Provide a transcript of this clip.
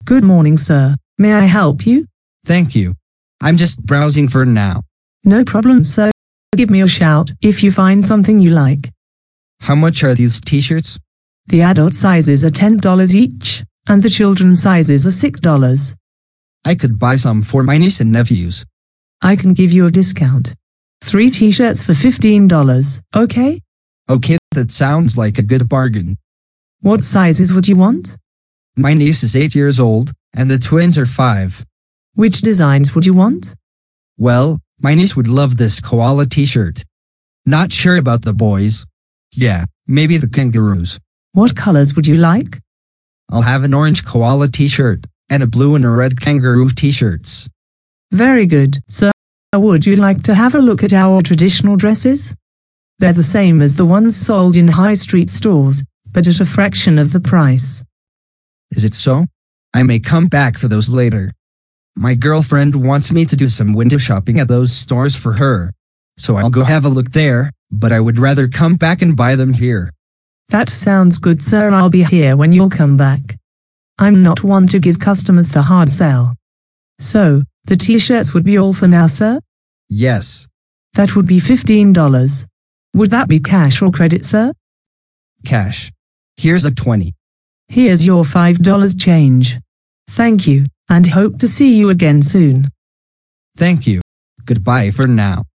Good morning, sir. May I help you? Thank you. I'm just browsing for now. No problem, sir. Give me a shout if you find something you like. How much are these t-shirts? The adult sizes are $10 each, and the children's sizes are $6. I could buy some for my niece and nephews. I can give you a discount. 3 t-shirts for $15, okay? Okay, that sounds like a good bargain. What sizes would you want? My niece is 8 years old, and the twins are 5. Which designs would you want? Well, my niece would love this koala t-shirt. Not sure about the boys. Yeah, maybe the kangaroos. What colors would you like? I'll have an orange koala t-shirt, and a blue and a red kangaroo t-shirts. Very good, sir. Would you like to have a look at our traditional dresses? They're the same as the ones sold in high street stores, but at a fraction of the price. Is it so? I may come back for those later. My girlfriend wants me to do some window shopping at those stores for her. So I'll go have a look there, but I would rather come back and buy them here. That sounds good, sir. I'll be here when you'll come back. I'm not one to give customers the hard sell. So, the t-shirts would be all for now, sir? Yes. That would be $15. Would that be cash or credit, sir? Cash. Here's a 20. Here's your $5 change. Thank you, and hope to see you again soon. Thank you. Goodbye for now.